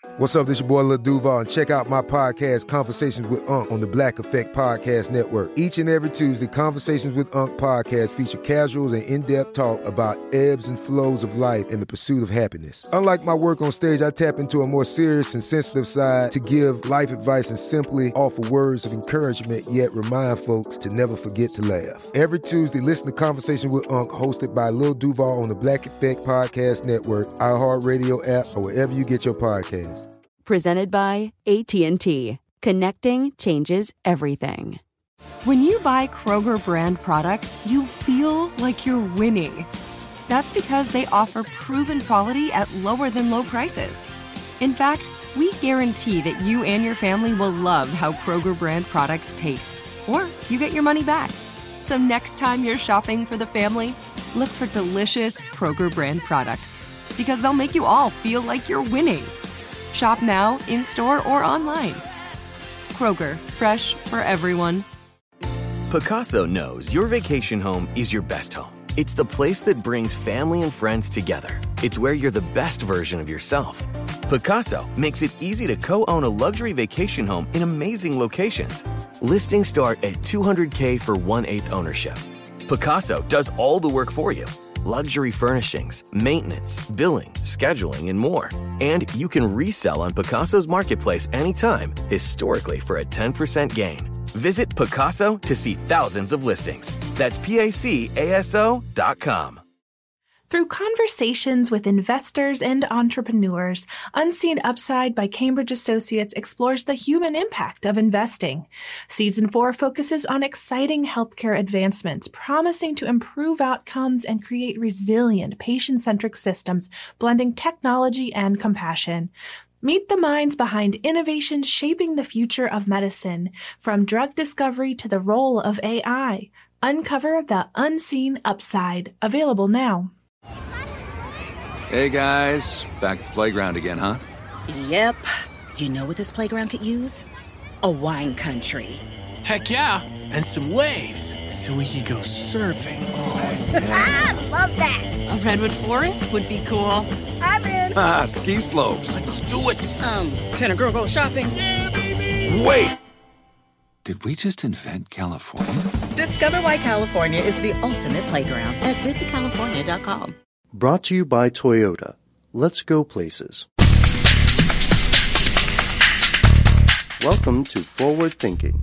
What's up, this your boy Lil Duval, and check out my podcast, Conversations with Unc, on the Black Effect Podcast Network. Each and every Tuesday, Conversations with Unc podcast feature casuals and in-depth talk about ebbs and flows of life and the pursuit of happiness. Unlike my work on stage, I tap into a more serious and sensitive side to give life advice and simply offer words of encouragement, yet remind folks to never forget to laugh. Every Tuesday, listen to Conversations with Unc, hosted by Lil Duval on the Black Effect Podcast Network, iHeartRadio app, or wherever you get your podcasts. Presented by AT&T. Connecting changes everything. When you buy Kroger brand products, you feel like you're winning. That's because they offer proven quality at lower than low prices. In fact, we guarantee that you and your family will love how Kroger brand products taste, or you get your money back. So next time you're shopping for the family, look for delicious Kroger brand products, because they'll make you all feel like you're winning. Shop now, in-store, or online. Kroger, fresh for everyone. Pacaso knows your vacation home is your best home. It's the place that brings family and friends together. It's where you're the best version of yourself. Pacaso makes it easy to co-own a luxury vacation home in amazing locations. Listings start at $200K for 1/8 ownership. Pacaso does all the work for you. Luxury furnishings, maintenance, billing, scheduling, and more. And you can resell on Pacaso's marketplace anytime, historically for a 10% gain. Visit Pacaso to see thousands of listings. That's PACASO.com. Through conversations with investors and entrepreneurs, Unseen Upside by Cambridge Associates explores the human impact of investing. Season 4 focuses on exciting healthcare advancements, promising to improve outcomes and create resilient, patient-centric systems, blending technology and compassion. Meet the minds behind innovations shaping the future of medicine, from drug discovery to the role of AI. Uncover the Unseen Upside. Available now. Hey guys, back at the playground again, huh? Yep. You know what this playground could use? A wine country. Heck yeah, and some waves, so we could go surfing. Oh, yeah. Ah, love that. A redwood forest would be cool. I'm in. Ah, ski slopes. Let's do it. Can a girl go shopping? Yeah, baby. Wait! Did we just invent California? Discover why California is the ultimate playground at visitcalifornia.com. Brought to you by Toyota. Let's go places. Welcome to Forward Thinking.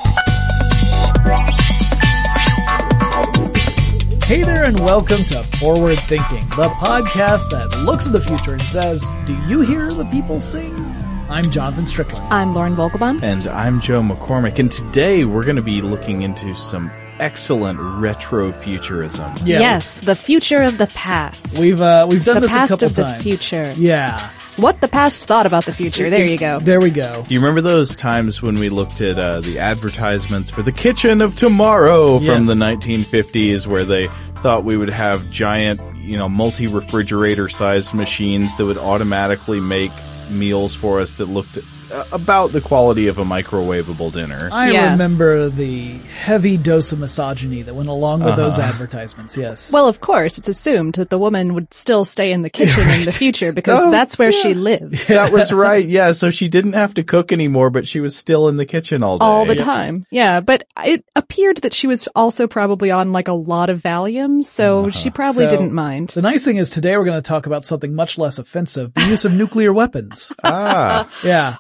Hey there and welcome to Forward Thinking, the podcast that looks at the future and says, do you hear the people sing? I'm Jonathan Strickland. I'm Lauren Vogelbaum. And I'm Joe McCormick. And today we're going to be looking into some excellent retrofuturism. Yeah. Yes, the future of the past. We've done this a couple times. The past of the future. Yeah. What the past thought about the future. There you go. There we go. Do you remember those times when we looked at the advertisements for the kitchen of tomorrow from the 1950s, where they thought we would have giant, multi-refrigerator sized machines that would automatically make meals for us that looked about the quality of a microwavable dinner. I remember the heavy dose of misogyny that went along with those advertisements, yes. Well, of course, it's assumed that the woman would still stay in the kitchen in the future because that's where she lives. That was right, yeah. So she didn't have to cook anymore, but she was still in the kitchen all day. All the time, yeah. But it appeared that she was also probably on a lot of Valium, so she probably didn't mind. The nice thing is today we're going to talk about something much less offensive, the use of nuclear weapons. Yeah.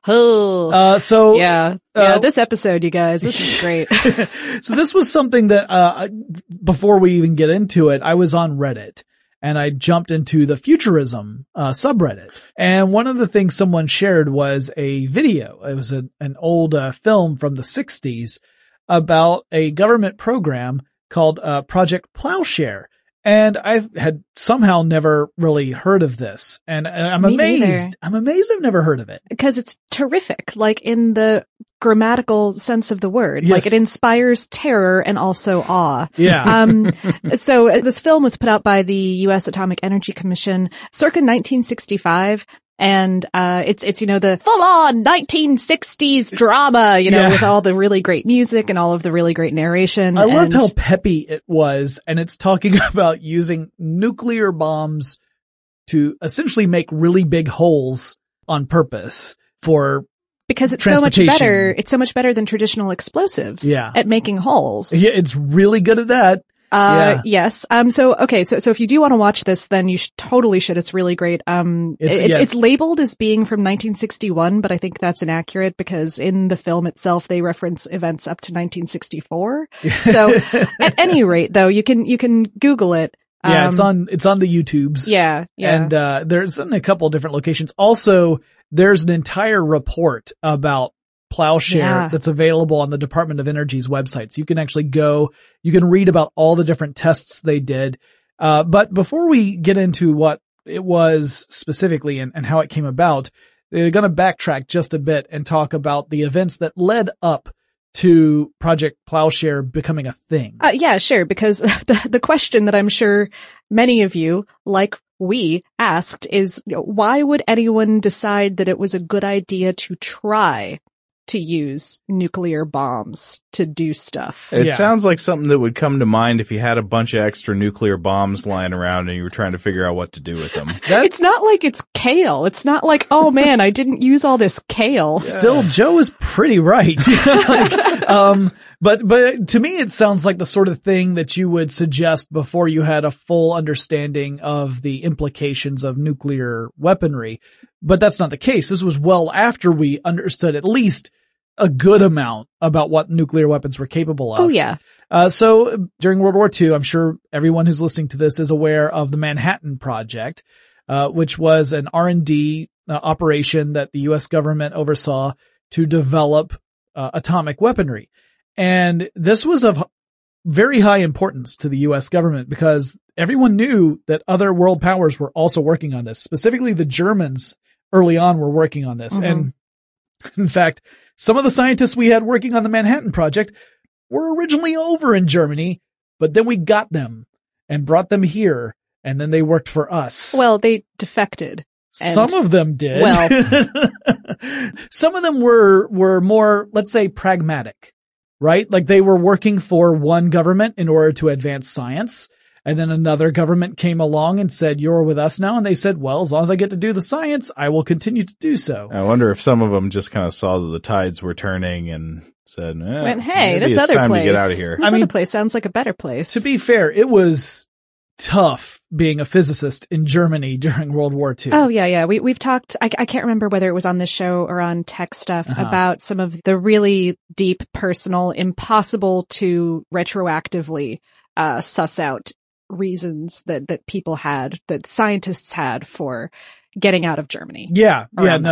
This episode, you guys, this is great. So this was something that, before we even get into it, I was on Reddit and I jumped into the futurism, subreddit. And one of the things someone shared was a video. It was an old, film from the 60s about a government program called, Project Plowshare. And I had somehow never really heard of this. And I'm amazed. Neither. I'm amazed I've never heard of it. Because it's terrific, in the grammatical sense of the word. Yes. It inspires terror and also awe. Yeah. So this film was put out by the U.S. Atomic Energy Commission circa 1965. And, it's, the full-on 1960s drama, with all the really great music and all of the really great narration. I loved how peppy it was. And it's talking about using nuclear bombs to essentially make really big holes on purpose for because it's so much better. It's so much better than traditional explosives at making holes. Yeah, it's really good at that. Yes. So if you do want to watch this, then you totally should. It's really great. It's labeled as being from 1961, but I think that's inaccurate because in the film itself, they reference events up to 1964. So at any rate, though, you can Google it. Yeah, it's on the YouTubes. Yeah. And, there's in a couple of different locations. Also, there's an entire report about Plowshare that's available on the Department of Energy's website. So you can actually you can read about all the different tests they did. But before we get into what it was specifically and how it came about, they're going to backtrack just a bit and talk about the events that led up to Project Plowshare becoming a thing. Yeah, sure. Because the question that I'm sure many of you, like we asked, is why would anyone decide that it was a good idea to try to use nuclear bombs to do stuff? It sounds like something that would come to mind if you had a bunch of extra nuclear bombs lying around and you were trying to figure out what to do with them. It's not like it's kale. It's not like, oh man, I didn't use all this kale. Still, Joe is pretty right. But to me, it sounds like the sort of thing that you would suggest before you had a full understanding of the implications of nuclear weaponry. But that's not the case. This was well after we understood at least a good amount about what nuclear weapons were capable of. Oh, yeah. So during World War II, I'm sure everyone who's listening to this is aware of the Manhattan Project, which was an R&D operation that the U.S. government oversaw to develop atomic weaponry. And this was of very high importance to the U.S. government because everyone knew that other world powers were also working on this. Specifically, the Germans early on were working on this. Mm-hmm. And in fact, some of the scientists we had working on the Manhattan Project were originally over in Germany, but then we got them and brought them here, and then they worked for us. Well, they defected. Some of them did. Well, some of them were more, let's say, pragmatic, right? Like they were working for one government in order to advance science. And then another government came along and said, you're with us now. And they said, well, as long as I get to do the science, I will continue to do so. I wonder if some of them just kind of saw that the tides were turning and said, hey, this other time place. To get out of here. This other place sounds like a better place. To be fair, it was tough being a physicist in Germany during World War II. Oh, yeah. We've talked, I can't remember whether it was on this show or on Tech Stuff about some of the really deep, personal, impossible to retroactively suss out reasons that people had, that scientists had for getting out of Germany. Yeah.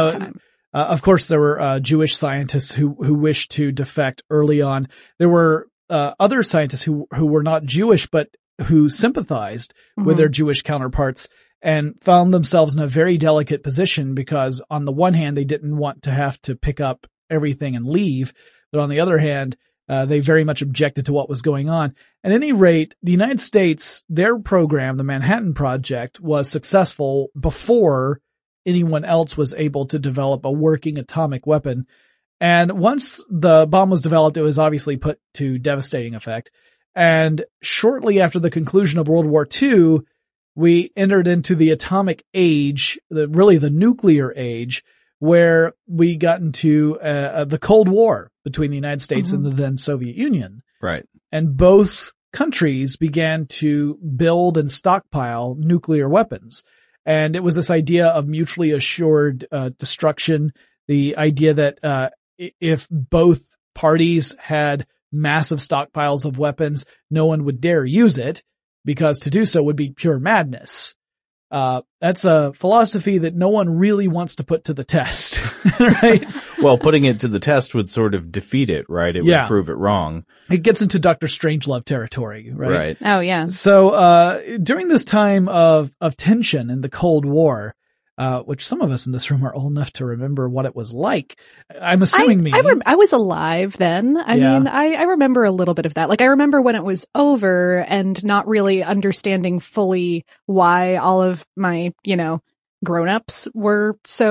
Of course, there were Jewish scientists who wished to defect early on. There were other scientists who were not Jewish, but who sympathized with their Jewish counterparts and found themselves in a very delicate position because on the one hand, they didn't want to have to pick up everything and leave. But on the other hand, they very much objected to what was going on. At any rate, the United States, their program, the Manhattan Project, was successful before anyone else was able to develop a working atomic weapon. And once the bomb was developed, it was obviously put to devastating effect. And shortly after the conclusion of World War II, we entered into the atomic age, the nuclear age, where we got into the Cold War between the United States and the then Soviet Union. Right. And both countries began to build and stockpile nuclear weapons. And it was this idea of mutually assured destruction, the idea that if both parties had massive stockpiles of weapons, no one would dare use it because to do so would be pure madness. That's a philosophy that no one really wants to put to the test, right? Well, putting it to the test would sort of defeat it, right? It would prove it wrong. It gets into Dr. Strangelove territory, right? Right. Oh, yeah. So, during this time of tension in the Cold War, which some of us in this room are old enough to remember what it was like. I'm assuming I was alive then. I mean, I remember a little bit of that. Like, I remember when it was over and not really understanding fully why all of my, grown-ups were so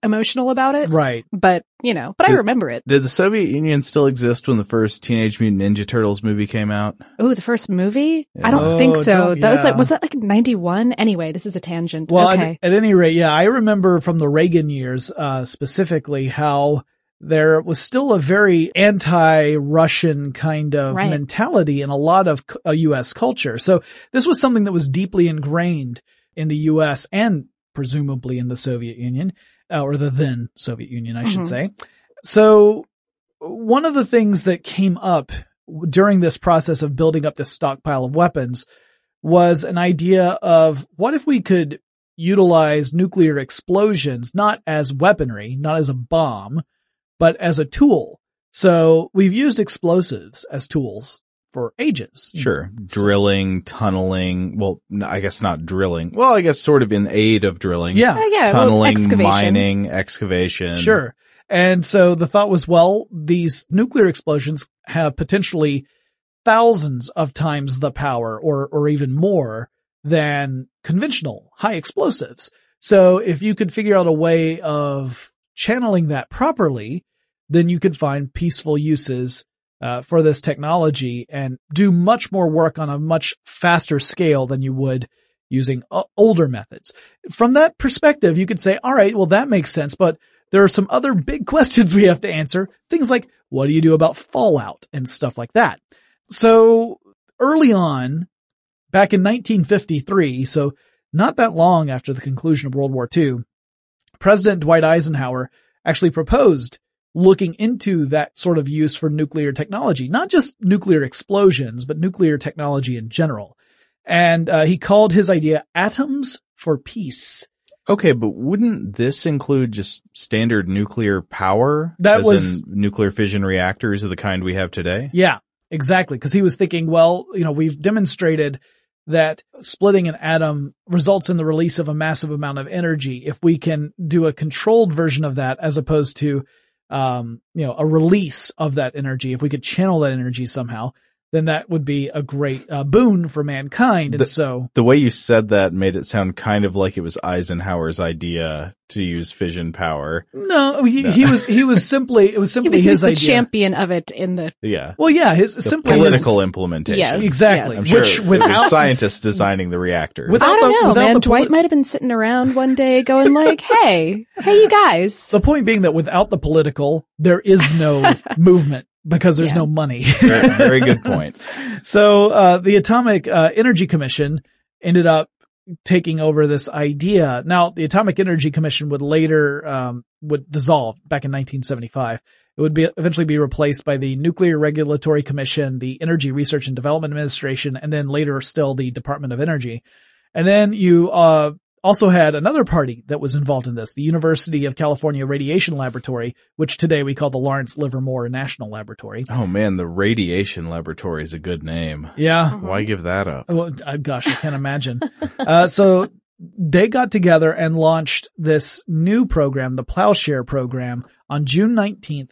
emotional about it. Right. But, I remember it. Did the Soviet Union still exist when the first Teenage Mutant Ninja Turtles movie came out? Oh, the first movie? Yeah. I don't think so. That was that like 91? Anyway, this is a tangent. Well, okay. at any rate, yeah, I remember from the Reagan years, specifically how there was still a very anti-Russian kind of mentality in a lot of U.S. culture. So this was something that was deeply ingrained in the U.S. and presumably in the Soviet Union, or the then Soviet Union, I should say. So one of the things that came up during this process of building up this stockpile of weapons was an idea of what if we could utilize nuclear explosions, not as weaponry, not as a bomb, but as a tool. So we've used explosives as tools for ages. Sure. Drilling, tunneling. Well, I guess not drilling. Well, I guess sort of in aid of drilling. Yeah. Tunneling, excavation. mining, excavation. Sure. And so the thought was, well, these nuclear explosions have potentially thousands of times the power or even more than conventional high explosives. So if you could figure out a way of channeling that properly, then you could find peaceful uses for this technology and do much more work on a much faster scale than you would using older methods. From that perspective, you could say, all right, well, that makes sense, but there are some other big questions we have to answer. Things like, what do you do about fallout and stuff like that? So early on, back in 1953, so not that long after the conclusion of World War II, President Dwight Eisenhower actually proposed looking into that sort of use for nuclear technology, not just nuclear explosions, but nuclear technology in general. And he called his idea Atoms for Peace. Okay, but wouldn't this include just standard nuclear power? That as was in nuclear fission reactors of the kind we have today? Yeah, exactly. Because he was thinking, well, we've demonstrated that splitting an atom results in the release of a massive amount of energy. If we can do a controlled version of that as opposed to, a release of that energy, if we could channel that energy somehow, then that would be a great boon for mankind. And so the way you said that made it sound kind of like it was Eisenhower's idea to use fission power. No, he was simply his the idea. Champion of it in the Well, yeah, the political implementation. Yes, exactly. I'm sure without scientists designing the reactor. I don't know, man. Dwight might have been sitting around one day going like, "Hey, you guys." The point being that without the political, there is no movement. Because there's no money. Very good point. So, the Atomic Energy Commission ended up taking over this idea. Now, the Atomic Energy Commission would later, would dissolve back in 1975. It would eventually be replaced by the Nuclear Regulatory Commission, the Energy Research and Development Administration, and then later still the Department of Energy. And then you, also had another party that was involved in this, the University of California Radiation Laboratory, which today we call the Lawrence Livermore National Laboratory. Oh man, the Radiation Laboratory is a good name. Yeah. Why give that up? Well, gosh, I can't imagine. So they got together and launched this new program, the Plowshare program, on June 19th,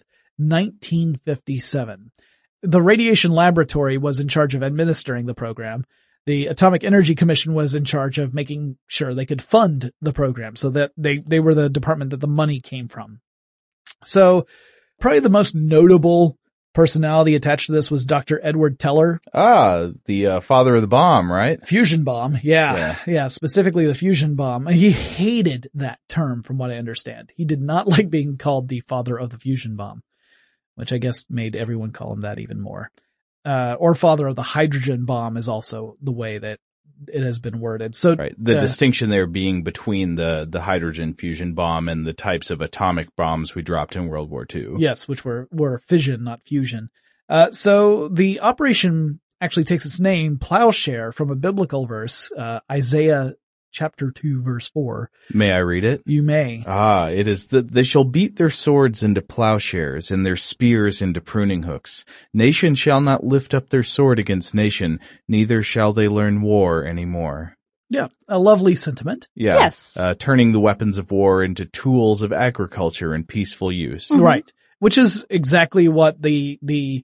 1957. The Radiation Laboratory was in charge of administering the program. The Atomic Energy Commission was in charge of making sure they could fund the program, so that they were the department that the money came from. So probably the most notable personality attached to this was Dr. Edward Teller. The father of the bomb, right? Fusion bomb. Yeah, specifically the fusion bomb. He hated that term from what I understand. He did not like being called the father of the fusion bomb, which I guess made everyone call him that even more. Or father of the hydrogen bomb is also the way that it has been worded. So the distinction there being between the hydrogen fusion bomb and the types of atomic bombs we dropped in World War II. Yes, which were fission, not fusion. So the operation actually takes its name, Plowshare, from a biblical verse, Isaiah chapter 2, verse 4. May I read it? You may. It is that they shall beat their swords into plowshares and their spears into pruning hooks. Nation shall not lift up their sword against nation, neither shall they learn war any more. Yeah, a lovely sentiment. Yeah. Yes. Turning the weapons of war into tools of agriculture and peaceful use. Mm-hmm. Right. Which is exactly what the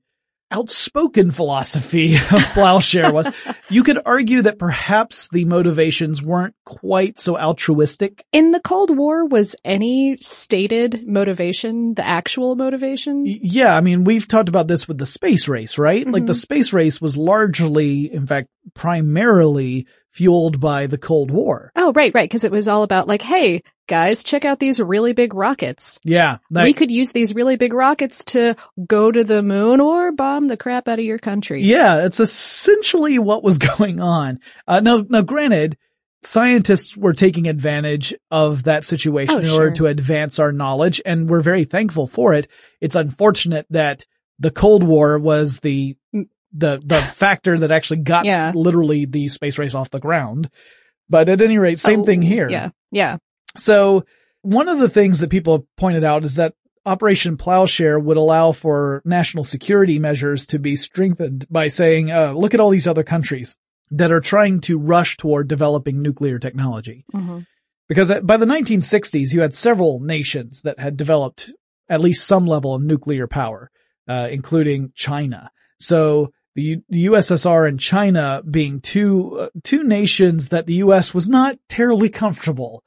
outspoken philosophy of Plowshare was. You could argue that perhaps the motivations weren't quite so altruistic. In the Cold War, was any stated motivation the actual motivation? Yeah, I mean, we've talked about this with the space race, right? Like the space race was largely, in fact, primarily fueled by the Cold War. Oh, right. Because it was all about like, hey, guys, check out these really big rockets. Yeah. We could use these really big rockets to go to the moon or bomb the crap out of your country. Yeah, it's essentially what was going on. Now, granted, scientists were taking advantage of that situation in order to advance our knowledge, and we're very thankful for it. It's unfortunate that the Cold War was the factor that actually got literally the space race off the ground. But at any rate, same thing here. Yeah. So one of the things that people have pointed out is that Operation Plowshare would allow for national security measures to be strengthened by saying, look at all these other countries that are trying to rush toward developing nuclear technology. Because by the 1960s, you had several nations that had developed at least some level of nuclear power, including China. So the USSR and China being two nations that the US was not terribly comfortable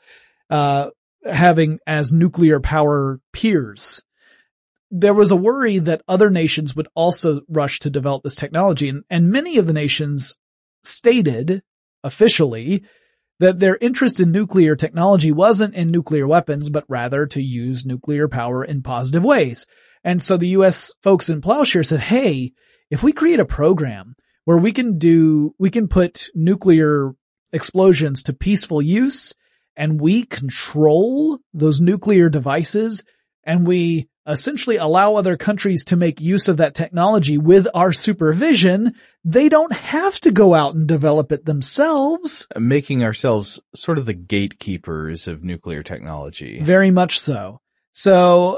having as nuclear power peers. There was a worry that other nations would also rush to develop this technology, and many of the nations stated officially that their interest in nuclear technology wasn't in nuclear weapons, but rather to use nuclear power in positive ways. And so the US folks in Plowshare said, hey, if we create a program where we can put nuclear explosions to peaceful use, and we control those nuclear devices, and we essentially allow other countries to make use of that technology with our supervision, they don't have to go out and develop it themselves. Making ourselves sort of the gatekeepers of nuclear technology. Very much so. So,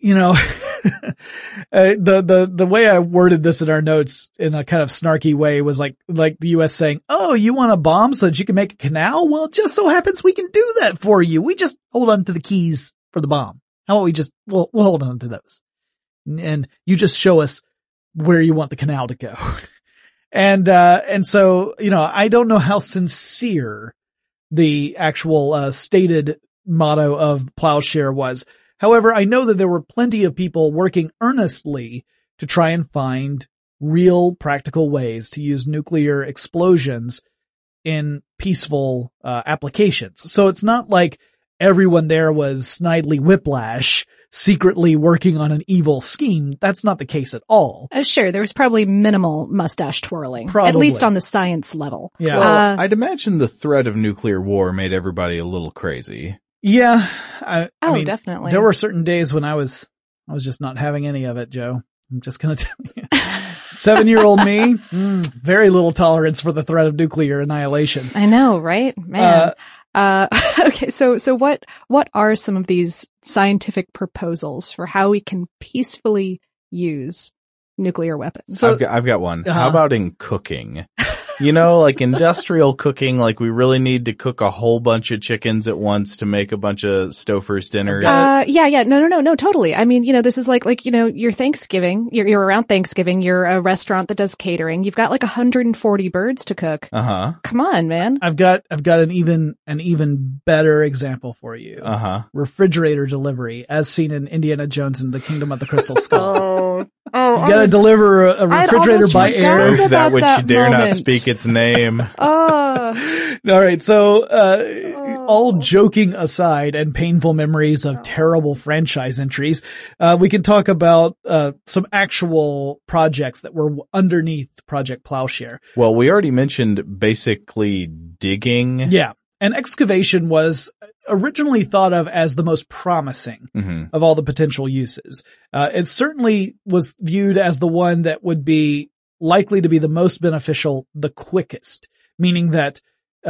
the way I worded this in our notes in a kind of snarky way was like the U.S. saying, oh, you want a bomb so that you can make a canal? Well, it just so happens we can do that for you. We just hold on to the keys for the bomb. How about we'll hold on to those. And you just show us where you want the canal to go. And so, I don't know how sincere the actual, stated motto of Plowshare was. However, I know that there were plenty of people working earnestly to try and find real practical ways to use nuclear explosions in peaceful applications. So it's not like everyone there was Snidely Whiplash secretly working on an evil scheme. That's not the case at all. Sure, there was probably minimal mustache twirling, at least on the science level. Yeah. Well, I'd imagine the threat of nuclear war made everybody a little crazy. Yeah. I mean, definitely. There were certain days when I was just not having any of it, Joe. I'm just going to tell you. 7-year-old me, very little tolerance for the threat of nuclear annihilation. I know, right? Man. Okay. So what are some of these scientific proposals for how we can peacefully use nuclear weapons? So, I've got one. How about in cooking? Like industrial cooking, like we really need to cook a whole bunch of chickens at once to make a bunch of Stouffer's dinners. Yeah. No, totally. I mean, this is like, your Thanksgiving, you're around Thanksgiving, you're a restaurant that does catering. You've got like 140 birds to cook. Come on, man. I've got an even better example for you. Refrigerator delivery, as seen in Indiana Jones and the Kingdom of the Crystal Skull. You gotta deliver a refrigerator by air. That which you dare not speak its name. All right. So, all joking aside and painful memories of terrible franchise entries, we can talk about, some actual projects that were underneath Project Plowshare. Well, we already mentioned basically digging. Yeah. And excavation was originally thought of as the most promising of all the potential uses. It certainly was viewed as the one that would be likely to be the most beneficial, the quickest, meaning that,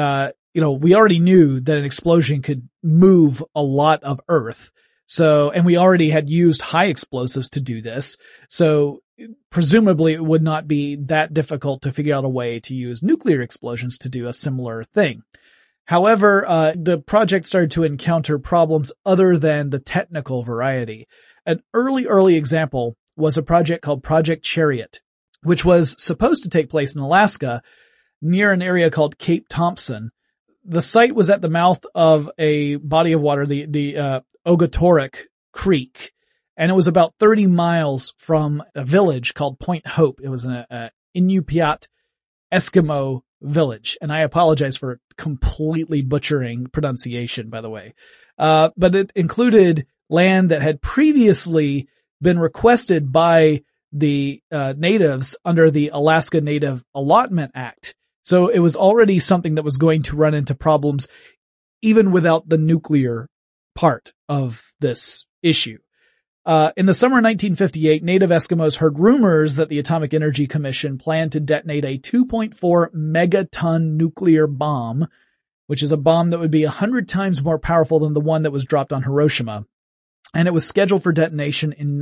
we already knew that an explosion could move a lot of earth. So, and we already had used high explosives to do this. So presumably it would not be that difficult to figure out a way to use nuclear explosions to do a similar thing. However, the project started to encounter problems other than the technical variety. An early example was a project called Project Chariot. which was supposed to take place in Alaska near an area called Cape Thompson. The site was at the mouth of a body of water, the Ogotorek Creek, and it was about 30 miles from a village called Point Hope. It was an Inupiat Eskimo village, and I apologize for completely butchering pronunciation, by the way. But it included land that had previously been requested by the natives under the Alaska Native Allotment Act. So it was already something that was going to run into problems even without the nuclear part of this issue. In the summer of 1958, native Eskimos heard rumors that the Atomic Energy Commission planned to detonate a 2.4 megaton nuclear bomb, which is a bomb that would be 100 times more powerful than the one that was dropped on Hiroshima. And it was scheduled for detonation in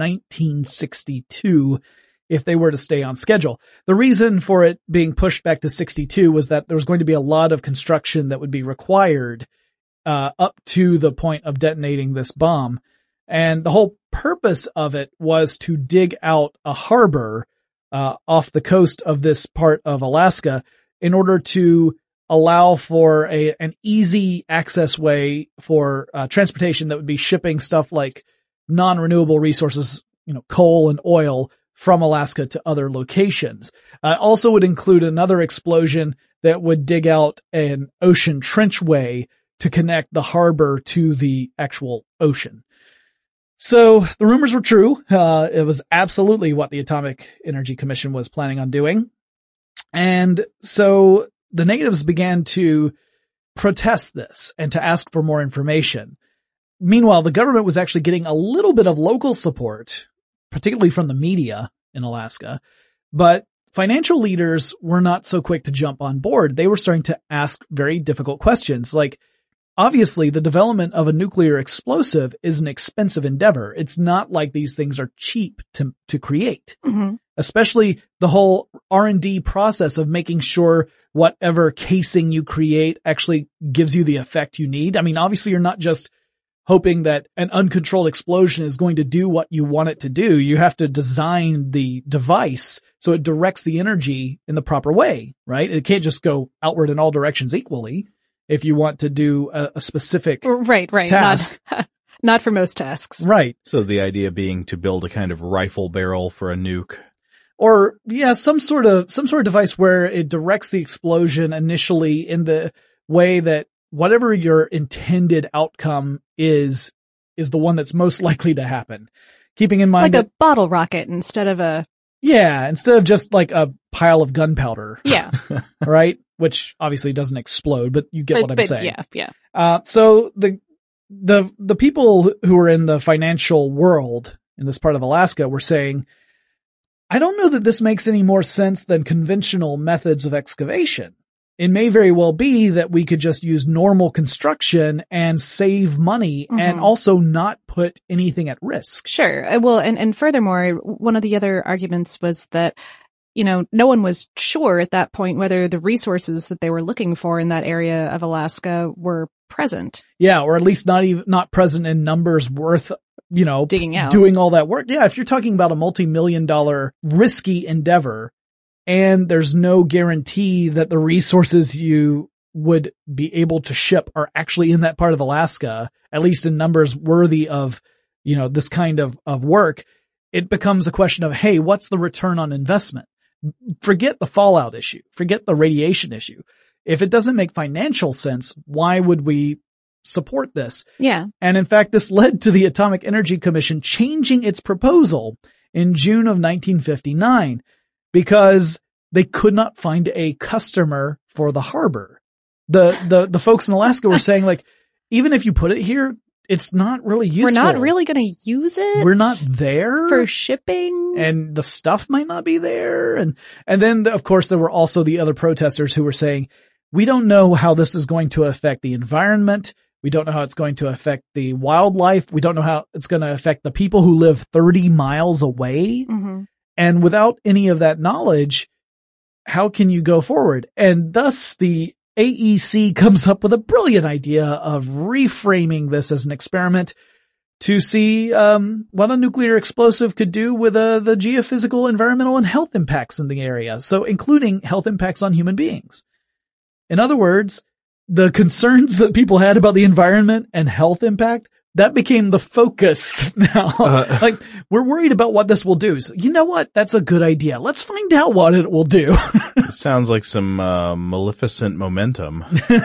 1962 if they were to stay on schedule. The reason for it being pushed back to 62 was that there was going to be a lot of construction that would be required up to the point of detonating this bomb. And the whole purpose of it was to dig out a harbor off the coast of this part of Alaska in order to allow for an easy access way for transportation that would be shipping stuff like non-renewable resources, coal and oil from Alaska to other locations. Also would include another explosion that would dig out an ocean trenchway to connect the harbor to the actual ocean. So the rumors were true. It was absolutely what the Atomic Energy Commission was planning on doing. And so the natives began to protest this and to ask for more information. Meanwhile, the government was actually getting a little bit of local support, particularly from the media in Alaska, but financial leaders were not so quick to jump on board. They were starting to ask very difficult questions. Like, obviously, the development of a nuclear explosive is an expensive endeavor. It's not like these things are cheap to create, especially the whole R&D process of making sure whatever casing you create actually gives you the effect you need. I mean, obviously, you're not just hoping that an uncontrolled explosion is going to do what you want it to do. You have to design the device so it directs the energy in the proper way, right? It can't just go outward in all directions equally if you want to do a specific task. Not for most tasks. Right. So the idea being to build a kind of rifle barrel for a nuke. Or, some sort of device where it directs the explosion initially in the way that whatever your intended outcome is the one that's most likely to happen. Keeping in mind like a bottle rocket instead of just like a pile of gunpowder. Yeah. Right? Which obviously doesn't explode, but you get what I'm saying. Yeah. So the people who are in the financial world in this part of Alaska were saying, I don't know that this makes any more sense than conventional methods of excavation. It may very well be that we could just use normal construction and save money and also not put anything at risk. Sure. Well, and furthermore, one of the other arguments was that, no one was sure at that point whether the resources that they were looking for in that area of Alaska were present. Yeah, or at least not present in numbers worth, digging out, doing all that work. Yeah, if you're talking about a multi-million-dollar risky endeavor, and there's no guarantee that the resources you would be able to ship are actually in that part of Alaska, at least in numbers worthy of, this kind of work, it becomes a question of, hey, what's the return on investment? Forget the fallout issue. Forget the radiation issue. If it doesn't make financial sense, why would we support this? Yeah. And in fact, this led to the Atomic Energy Commission changing its proposal in June of 1959. Because they could not find a customer for the harbor. The folks in Alaska were saying, like, even if you put it here, it's not really useful. We're not really going to use it. We're not there for shipping, and the stuff might not be there. And then of course there were also the other protesters who were saying, we don't know how this is going to affect the environment. We don't know how it's going to affect the wildlife. We don't know how it's going to affect the people who live 30 miles away. And without any of that knowledge, how can you go forward? And thus the AEC comes up with a brilliant idea of reframing this as an experiment to see what a nuclear explosive could do with the geophysical, environmental, and health impacts in the area, so including health impacts on human beings. In other words, the concerns that people had about the environment and health impact, that became the focus now. Like, we're worried about what this will do. So, you know what? That's a good idea. Let's find out what it will do. It sounds like some maleficent momentum.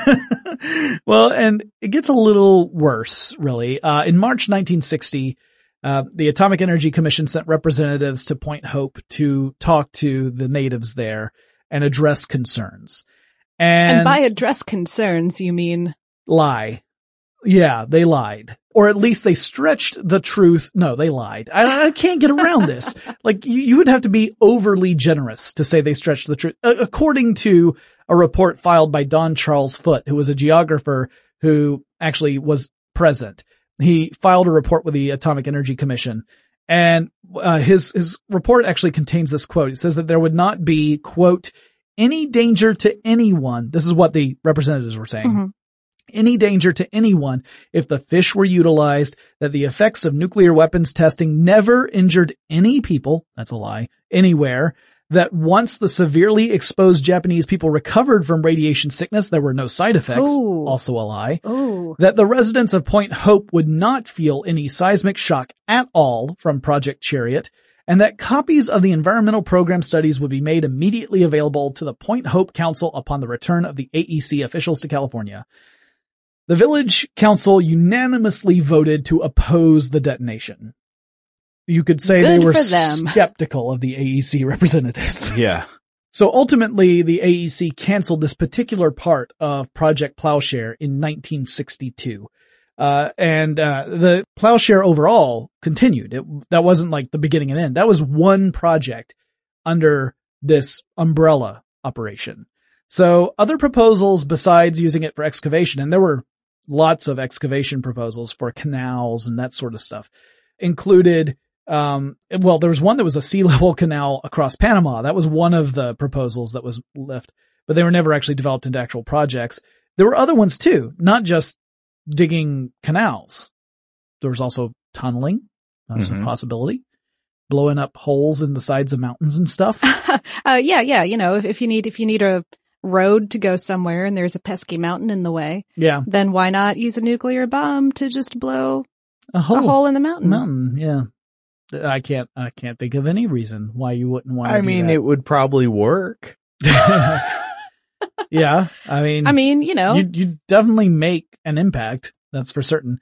Well, and it gets a little worse, really. In March 1960, the Atomic Energy Commission sent representatives to Point Hope to talk to the natives there and address concerns. And by address concerns, you mean? Lie. Yeah, they lied. Or at least they stretched the truth. No, they lied. I can't get around this. Like, you would have to be overly generous to say they stretched the truth. According to a report filed by Don Charles Foote, who was a geographer who actually was present. He filed a report with the Atomic Energy Commission, and his report actually contains this quote. It says that there would not be, quote, any danger to anyone. This is what the representatives were saying. Mm-hmm. Any danger to anyone if the fish were utilized, that the effects of nuclear weapons testing never injured any people. That's a lie. Anywhere. That once the severely exposed Japanese people recovered from radiation sickness, there were no side effects. Ooh. Also a lie. Ooh. That the residents of Point Hope would not feel any seismic shock at all from Project Chariot, and that copies of the environmental program studies would be made immediately available to the Point Hope Council upon the return of the AEC officials to California. The village council unanimously voted to oppose the detonation. You could say they were skeptical of the AEC representatives. Yeah. So ultimately, the AEC canceled this particular part of Project Plowshare in 1962. The Plowshare overall continued. That wasn't like the beginning and end. That was one project under this umbrella operation. So other proposals besides using it for excavation, and there were lots of excavation proposals for canals and that sort of stuff, included, there was one that was a sea level canal across Panama. That was one of the proposals that was left, but they were never actually developed into actual projects. There were other ones too, not just digging canals. There was also tunneling. That was a possibility. Blowing up holes in the sides of mountains and stuff. Yeah. You know, if you need a road to go somewhere and there's a pesky mountain in the way. Yeah. Then why not use a nuclear bomb to just blow a hole in the mountain? Yeah. I can't think of any reason why you wouldn't want to do that. It would probably work. Yeah. I mean, you know, you definitely make an impact. That's for certain.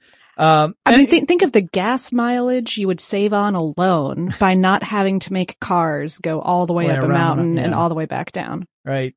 Think of the gas mileage you would save on alone by not having to make cars go all the way up a mountain and all the way back down. Right.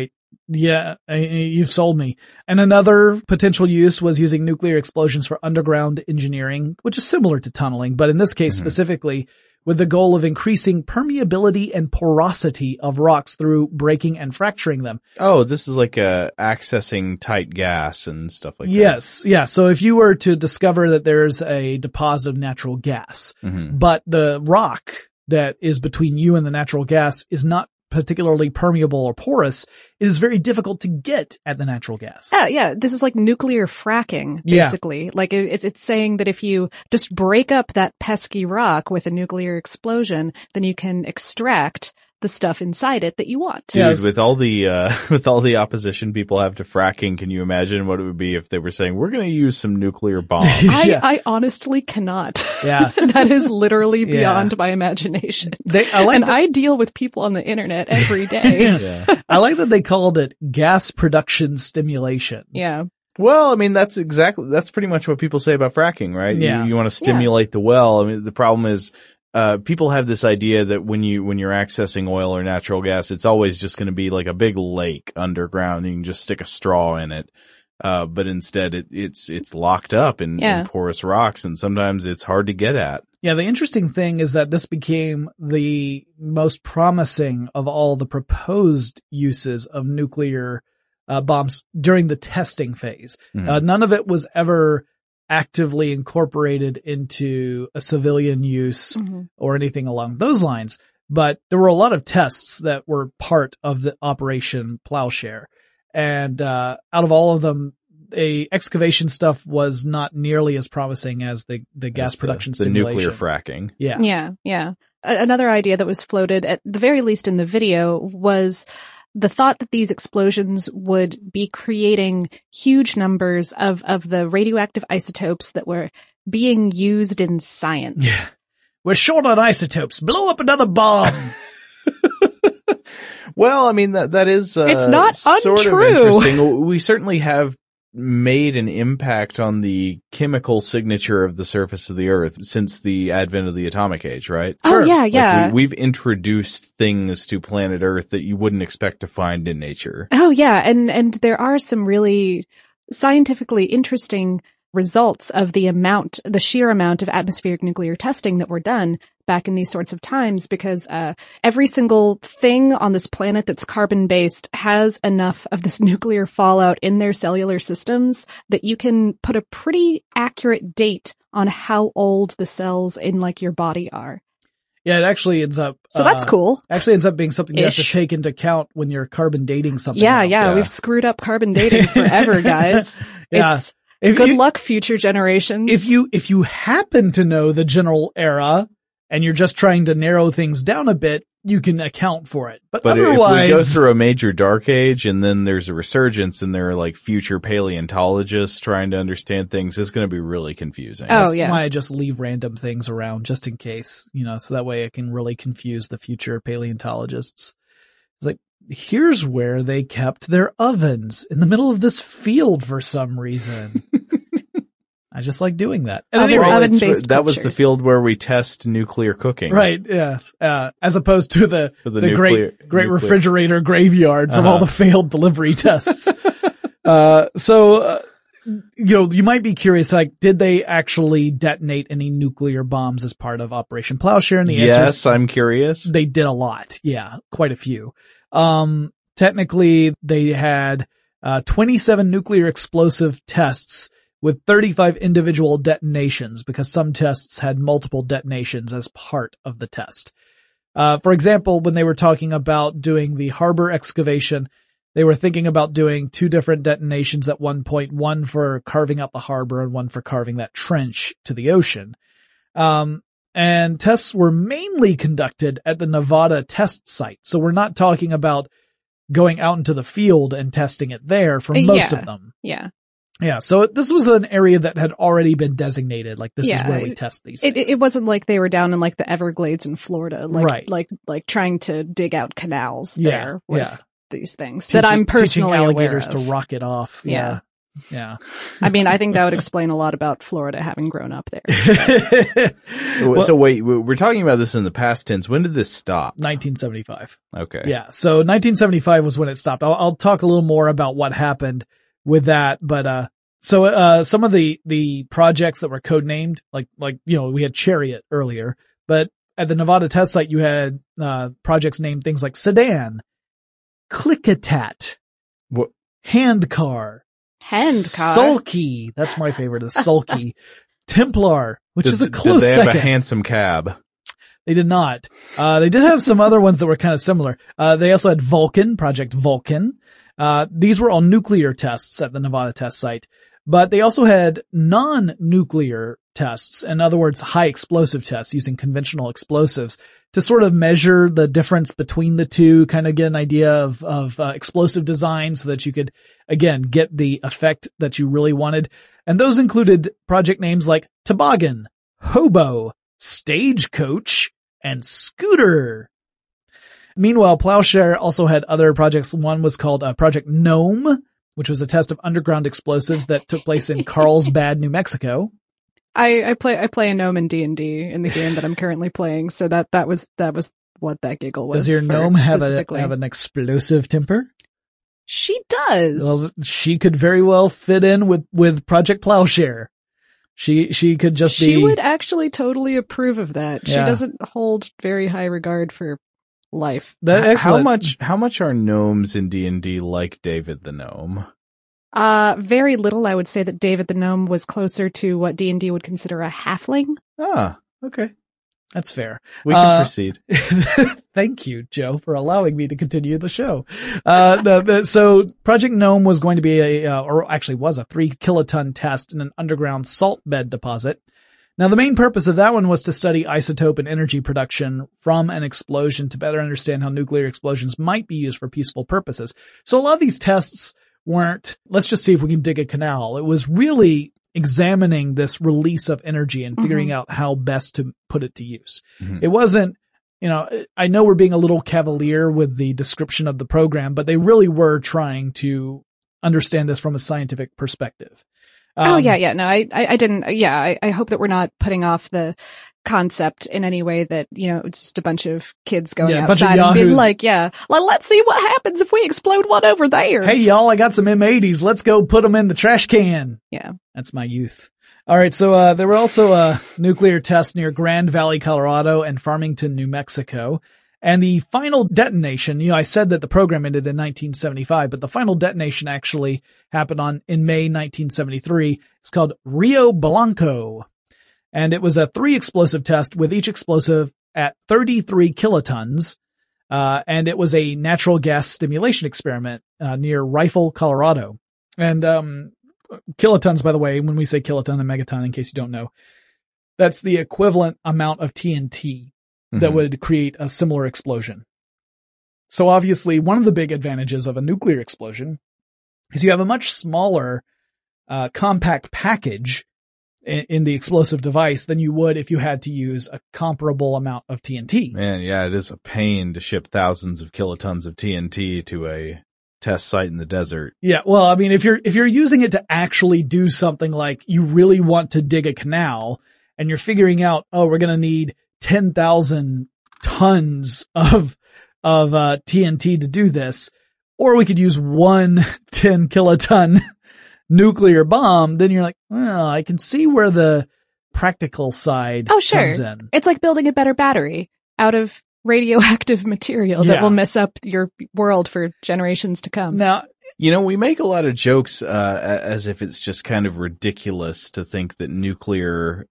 Yeah, you've sold me. And another potential use was using nuclear explosions for underground engineering, which is similar to tunneling, but in this case specifically with the goal of increasing permeability and porosity of rocks through breaking and fracturing them. Oh, this is like accessing tight gas and stuff like that. Yes. Yeah. So if you were to discover that there's a deposit of natural gas, but the rock that is between you and the natural gas is not particularly permeable or porous, it is very difficult to get at the natural gas. Yeah. This is like nuclear fracking, basically. Yeah. Like it's saying that if you just break up that pesky rock with a nuclear explosion, then you can extract the stuff inside it that you want. Dude, yes. with all the opposition people have to fracking, can you imagine what it would be if they were saying, we're going to use some nuclear bombs? I honestly cannot. Yeah. That is literally beyond my imagination. I deal with people on the internet every day. Yeah. I like that they called it gas production stimulation. Yeah. Well, I mean, that's pretty much what people say about fracking, right? Yeah. You want to stimulate the well. I mean, the problem is, people have this idea that when you're accessing oil or natural gas, it's always just going to be like a big lake underground. You can just stick a straw in it. But instead it's locked up in porous rocks, and sometimes it's hard to get at. Yeah. The interesting thing is that this became the most promising of all the proposed uses of nuclear bombs during the testing phase. None of it was ever actively incorporated into a civilian use or anything along those lines. But there were a lot of tests that were part of the Operation Plowshare. And out of all of them, a excavation stuff was not nearly as promising as the gas production stimulation. The nuclear fracking. Yeah. Yeah. Another idea that was floated, at the very least in the video, was the thought that these explosions would be creating huge numbers of the radioactive isotopes that were being used in science. Yeah. We're short on isotopes. Blow up another bomb. Well, I mean, that is it's not sort untrue. of interesting. We certainly have made an impact on the chemical signature of the surface of the Earth since the advent of the atomic age, right? Oh, sure. Yeah. We've introduced things to planet Earth that you wouldn't expect to find in nature. Oh, yeah. And there are some really scientifically interesting results of the sheer amount of atmospheric nuclear testing that were done back in these sorts of times, because every single thing on this planet that's carbon-based has enough of this nuclear fallout in their cellular systems that you can put a pretty accurate date on how old the cells in like your body are. Yeah, it actually ends up... So that's cool. Actually ends up being something you have to take into account when you're carbon dating something. Yeah, we've screwed up carbon dating forever, guys. Yeah. Good luck, future generations. If you happen to know the general era and you're just trying to narrow things down a bit, you can account for it. But otherwise, if we go through a major dark age and then there's a resurgence and there are like future paleontologists trying to understand things, it's going to be really confusing. Oh, That's yeah. why I just leave random things around just in case, so that way I can really confuse the future paleontologists. It's like, here's where they kept their ovens in the middle of this field for some reason. I just like doing that. And that was the field where we test nuclear cooking. Right, yes. As opposed to the great nuclear refrigerator graveyard from all the failed delivery tests. You might be curious, like, did they actually detonate any nuclear bombs as part of Operation Plowshare? And the answer is, I'm curious. They did a lot. Yeah, quite a few. Technically, they had 27 nuclear explosive tests with 35 individual detonations, because some tests had multiple detonations as part of the test. For example, when they were talking about doing the harbor excavation, they were thinking about doing 2 different detonations at one point, one for carving out the harbor and one for carving that trench to the ocean. And tests were mainly conducted at the Nevada test site. So we're not talking about going out into the field and testing it there for most of them. Yeah. Yeah. So this was an area that had already been designated. Like, this is where we test these things. It wasn't like they were down in like the Everglades in Florida, right. like trying to dig out canals there with these things that I'm personally teaching alligators aware of. to rocket off. Yeah. Yeah. I mean, I think that would explain a lot about Florida having grown up there. So wait, we're talking about this in the past tense. When did this stop? 1975. Okay. Yeah. So 1975 was when it stopped. I'll talk a little more about what happened with that. But, some of the projects that were codenamed, like, we had Chariot earlier, but at the Nevada test site, you had, projects named things like Sedan, Clickatat, Handcar, Sulky. That's my favorite, is Sulky. Templar, which is a close second. Did they have second. a handsome cab? They did not. They did have some other ones that were kind of similar. They also had Vulcan, Project Vulcan. These were all nuclear tests at the Nevada test site, but they also had non-nuclear tests. In other words, high explosive tests using conventional explosives to sort of measure the difference between the two, kind of get an idea of explosive design so that you could, again, get the effect that you really wanted. And those included project names like Toboggan, Hobo, Stagecoach, and Scooter. Meanwhile, Plowshare also had other projects. One was called Project Gnome, which was a test of underground explosives that took place in Carlsbad, New Mexico. I play a gnome in D&D in the game that I'm currently playing, so that was what that giggle was. Does your gnome have an explosive temper? She does. Well, she could very well fit in with Project Plowshare. She could just be. She would actually totally approve of that. Yeah. She doesn't hold very high regard for life. How much are gnomes in D&D like David the Gnome? Very little. I would say that David the Gnome was closer to what D&D would consider a halfling. Ah, okay. That's fair. We can proceed. Thank you, Joe, for allowing me to continue the show. So Project Gnome was going to be or actually was a 3 kiloton test in an underground salt bed deposit. Now, the main purpose of that one was to study isotope and energy production from an explosion to better understand how nuclear explosions might be used for peaceful purposes. So a lot of these tests weren't, let's just see if we can dig a canal. It was really examining this release of energy and figuring out how best to put it to use. It wasn't, I know we're being a little cavalier with the description of the program, but they really were trying to understand this from a scientific perspective. No, I didn't. Yeah, I hope that we're not putting off the concept in any way that, it's just a bunch of kids going outside and being like, let's see what happens if we explode one over there. Hey, y'all, I got some M80s. Let's go put them in the trash can. Yeah. That's my youth. All right. So, there were also, nuclear tests near Grand Valley, Colorado and Farmington, New Mexico. And the final detonation, I said that the program ended in 1975, but the final detonation actually happened in May 1973. It's called Rio Blanco. And it was a 3 explosive test with each explosive at 33 kilotons. And it was a natural gas stimulation experiment, near Rifle, Colorado. And, kilotons, by the way, when we say kiloton and megaton, in case you don't know, that's the equivalent amount of TNT that would create a similar explosion. So obviously one of the big advantages of a nuclear explosion is you have a much smaller, compact package in the explosive device than you would if you had to use a comparable amount of TNT. Man, yeah, it is a pain to ship thousands of kilotons of TNT to a test site in the desert. Yeah, well, I mean, if you're using it to actually do something like you really want to dig a canal and you're figuring out, we're going to need 10,000 tons of TNT to do this, or we could use one 10 kiloton nuclear bomb, then you're like, well, I can see where the practical side comes in. It's like building a better battery out of radioactive material that will mess up your world for generations to come. Now, we make a lot of jokes as if it's just kind of ridiculous to think that nuclear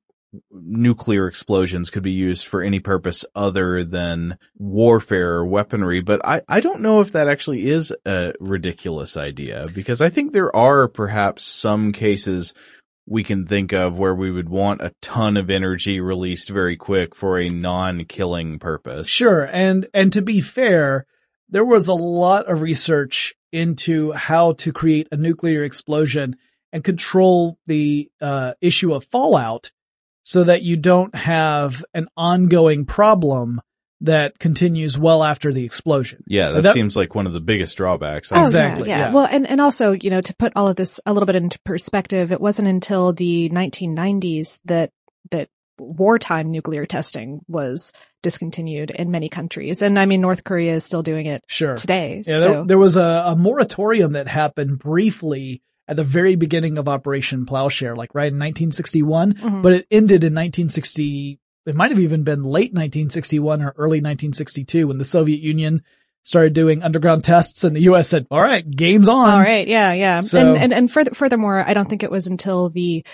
explosions could be used for any purpose other than warfare or weaponry. But I don't know if that actually is a ridiculous idea, because I think there are perhaps some cases we can think of where we would want a ton of energy released very quick for a non-killing purpose. Sure. And to be fair, there was a lot of research into how to create a nuclear explosion and control the issue of fallout, so that you don't have an ongoing problem that continues well after the explosion. Yeah, that seems like one of the biggest drawbacks. Exactly. Yeah. Well, and also, to put all of this a little bit into perspective, it wasn't until the 1990s that wartime nuclear testing was discontinued in many countries. And I mean, North Korea is still doing it today. Yeah, there was a moratorium that happened briefly at the very beginning of Operation Plowshare, like right in 1961, but it ended in 1960. It might have even been late 1961 or early 1962 when the Soviet Union started doing underground tests and the U.S. said, all right, game's on. All right. Yeah. So, and furthermore, I don't think it was until the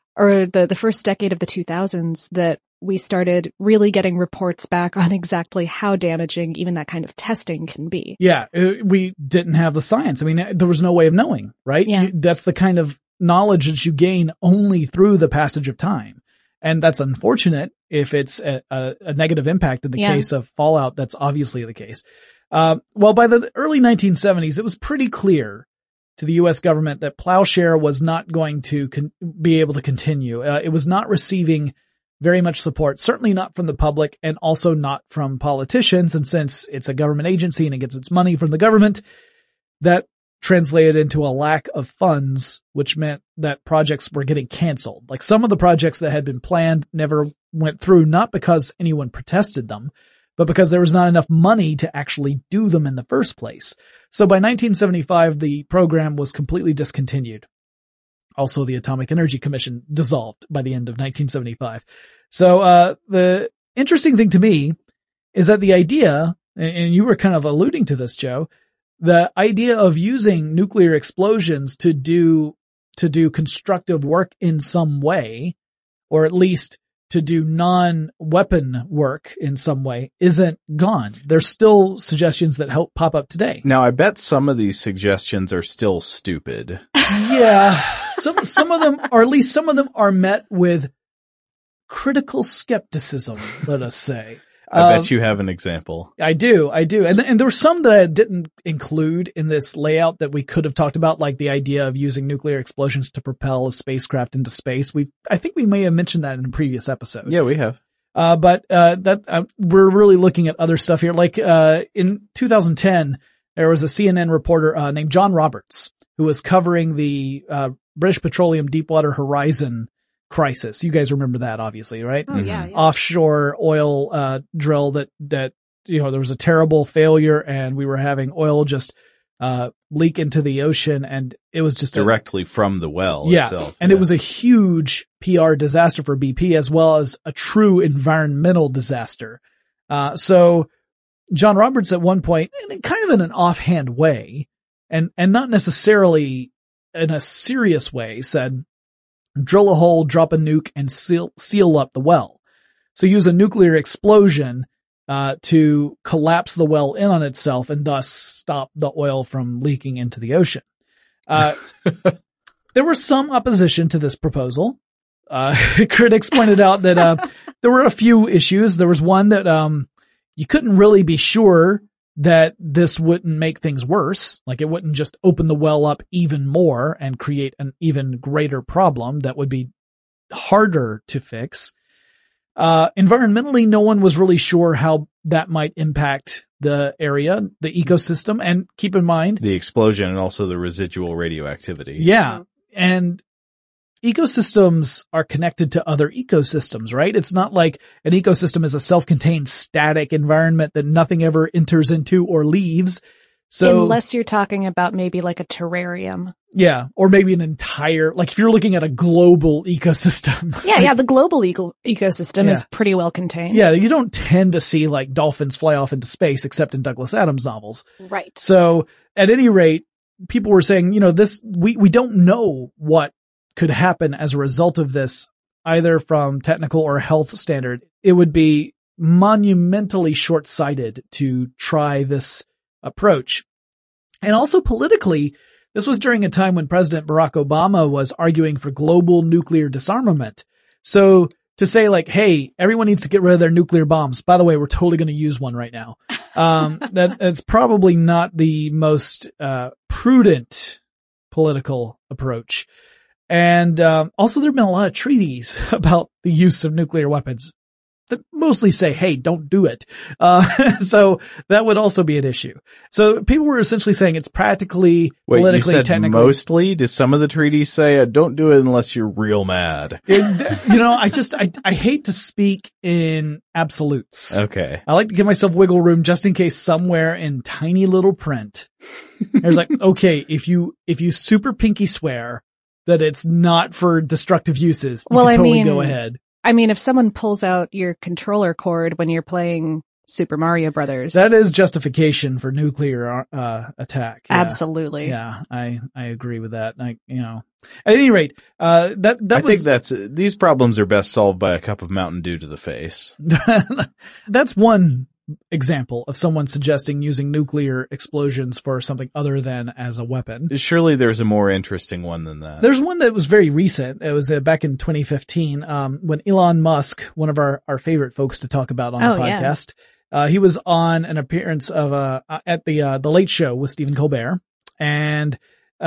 first decade of the 2000s that we started really getting reports back on exactly how damaging even that kind of testing can be. Yeah. We didn't have the science. I mean, there was no way of knowing, right? Yeah. That's the kind of knowledge that you gain only through the passage of time. And that's unfortunate if it's a negative impact in the case of fallout. That's obviously the case. Well, by the early 1970s, it was pretty clear to the U.S. government that Plowshare was not going to be able to continue. It was not receiving very much support, certainly not from the public and also not from politicians. And since it's a government agency and it gets its money from the government, that translated into a lack of funds, which meant that projects were getting canceled. Like some of the projects that had been planned never went through, not because anyone protested them, but because there was not enough money to actually do them in the first place. So by 1975, the program was completely discontinued. Also, the Atomic Energy Commission dissolved by the end of 1975. So, the interesting thing to me is that the idea, and you were kind of alluding to this, Joe, the idea of using nuclear explosions to do constructive work in some way, or at least to do non-weapon work in some way isn't gone. There's still suggestions that help pop up today. Now, I bet some of these suggestions are still stupid. Yeah. Some of them, or at least some of them, are met with critical skepticism, let us say. I bet you have an example. I do. And there were some that I didn't include in this layout that we could have talked about, like the idea of using nuclear explosions to propel a spacecraft into space. I think we may have mentioned that in a previous episode. Yeah, we have. But we're really looking at other stuff here. Like, in 2010, there was a CNN reporter, named John Roberts, who was covering the, British Petroleum Deepwater Horizon crisis. You guys remember that, obviously, right? Oh, yeah. Offshore oil, drill that, there was a terrible failure and we were having oil just, leak into the ocean, and it was just directly from the well itself. And it was a huge PR disaster for BP, as well as a true environmental disaster. So John Roberts at one point, kind of in an offhand way, and not necessarily in a serious way, said, drill a hole, drop a nuke, and seal up the well. So use a nuclear explosion to collapse the well in on itself and thus stop the oil from leaking into the ocean. There was some opposition to this proposal. Critics pointed out that there were a few issues. There was one that you couldn't really be sure that this wouldn't make things worse. Like, it wouldn't just open the well up even more and create an even greater problem that would be harder to fix. Environmentally, no one was really sure how that might impact the area, the ecosystem, and keep in mind the explosion and also the residual radioactivity. Yeah. And ecosystems are connected to other ecosystems, right? It's not like an ecosystem is a self-contained static environment that nothing ever enters into or leaves. So, unless you're talking about maybe like a terrarium. Yeah. Or maybe an entire, like if you're looking at a global ecosystem. Yeah. The global ecosystem is pretty well contained. Yeah. You don't tend to see like dolphins fly off into space except in Douglas Adams novels. Right. So at any rate, people were saying, we don't know what could happen as a result of this, either from technical or health standard. It would be monumentally short-sighted to try this approach. And also politically, this was during a time when President Barack Obama was arguing for global nuclear disarmament. So to say like, hey, everyone needs to get rid of their nuclear bombs. By the way, we're totally going to use one right now. That's probably not the most, prudent political approach. And, also there have been a lot of treaties about the use of nuclear weapons that mostly say, hey, don't do it. So that would also be an issue. So people were essentially saying it's practically, politically, you said technically. Mostly? Do some of the treaties say, don't do it unless you're real mad? I hate to speak in absolutes. Okay. I like to give myself wiggle room just in case somewhere in tiny little print, there's like, okay, if you super pinky swear that it's not for destructive uses, you can totally go ahead. I mean, if someone pulls out your controller cord when you're playing Super Mario Brothers, that is justification for nuclear attack. Yeah. Absolutely. Yeah, I agree with that. At any rate, I think these problems are best solved by a cup of Mountain Dew to the face. That's one example of someone suggesting using nuclear explosions for something other than as a weapon. Surely there's a more interesting one than that. There's one that was very recent. It was back in 2015, when Elon Musk, one of our favorite folks to talk about on the podcast, he was on an appearance of at the Late Show with Stephen Colbert, and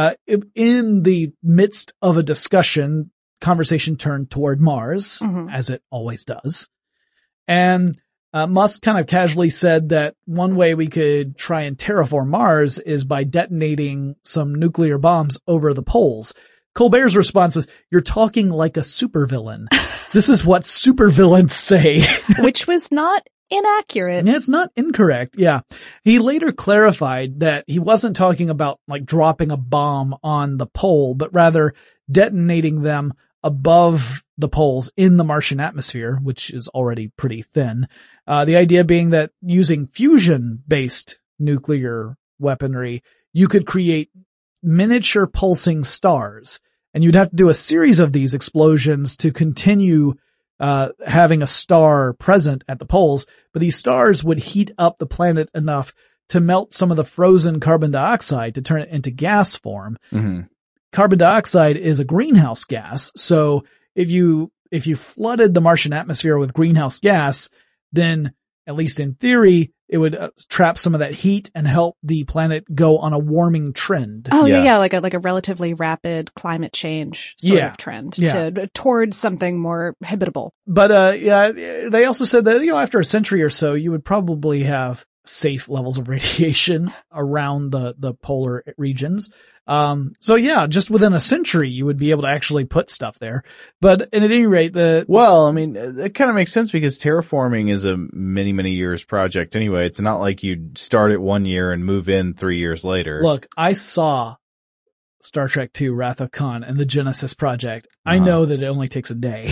in the midst of a discussion, conversation turned toward Mars, as it always does, and Musk kind of casually said that one way we could try and terraform Mars is by detonating some nuclear bombs over the poles. Colbert's response was, "You're talking like a supervillain. This is what supervillains say." Which was not inaccurate. Yeah, it's not incorrect. Yeah. He later clarified that he wasn't talking about like dropping a bomb on the pole, but rather detonating them above the poles in the Martian atmosphere, which is already pretty thin. The idea being that using fusion-based nuclear weaponry, you could create miniature pulsing stars, and you'd have to do a series of these explosions to continue having a star present at the poles, but these stars would heat up the planet enough to melt some of the frozen carbon dioxide to turn it into gas form. Mm-hmm. Carbon dioxide is a greenhouse gas. So if you flooded the Martian atmosphere with greenhouse gas, then at least in theory, it would trap some of that heat and help the planet go on a warming trend. Oh yeah, like a relatively rapid climate change sort of trend towards something more habitable. But they also said that after a century or so, you would probably have safe levels of radiation around the polar regions. Just within a century, you would be able to actually put stuff there. But at any rate, it kind of makes sense because terraforming is a many, many years project anyway. It's not like you start it 1 year and move in 3 years later. Look, I saw Star Trek II Wrath of Khan and the Genesis Project. I know that it only takes a day.